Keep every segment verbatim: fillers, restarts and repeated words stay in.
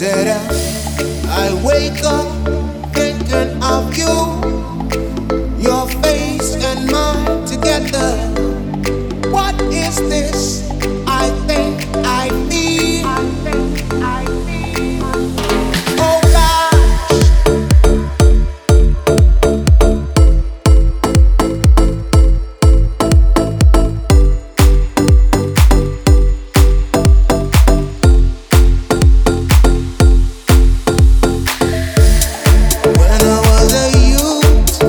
Said I, I wake up thinking of you, your face and mine together. What is this? I think I feel. Oh gosh. When I was a youth,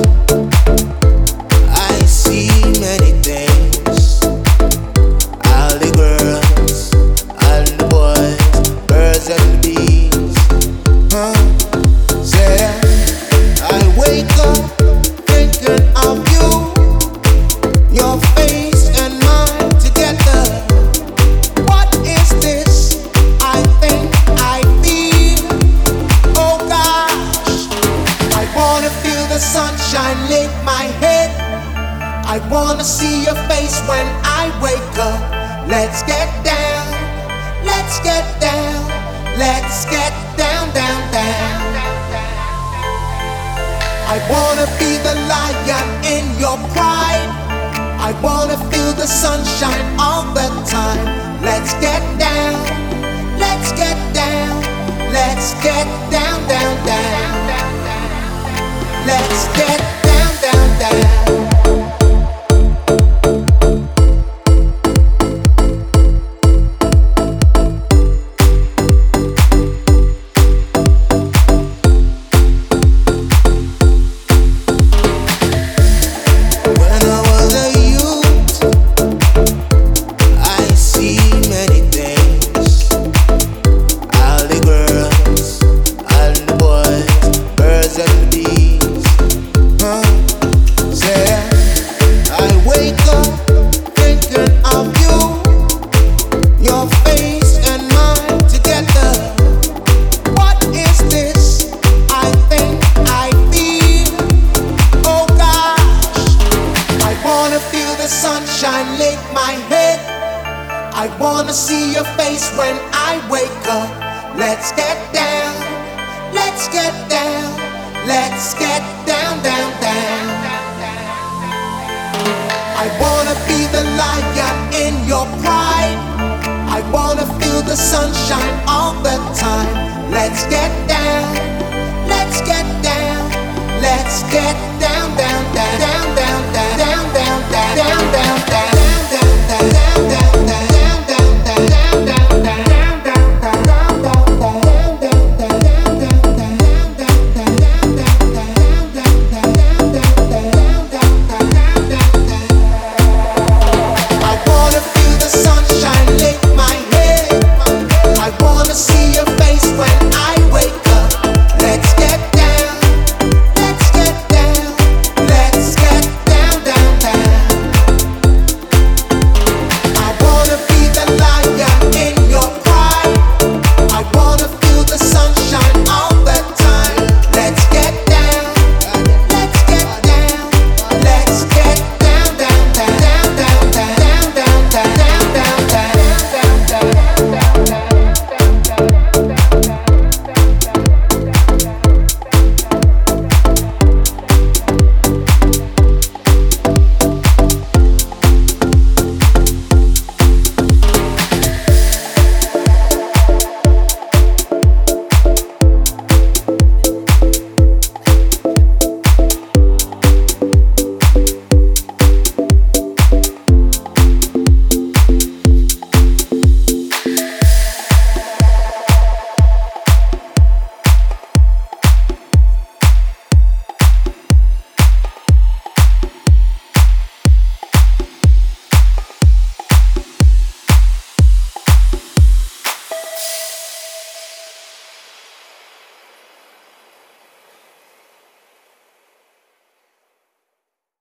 I see many things. All the girls, all the boys, birds and bees. Huh? Say, I wake up thinking of you, your face and mine together. What is this? I think I feel. Oh gosh, I wanna feel the sunshine lick my head. I wanna see your face when I wake up. Let's get down, let's get down, let's get down, down, down. I wanna be the lion in your pride. I wanna feel the sunshine all the time. Let's get down, let's get down, let's get down, down, down. Let's get down, down, down. When I was a youth, I see many things. All the girls, all the boys, birds and bees. Huh? Say, I wake up thinking of you, your face and mine together. What is this? I think I feel. Oh gosh, I wanna feel the sunshine lick my head. I wanna see your face when I wake up. Let's get down, let's get down, let's get down, down, down. I wanna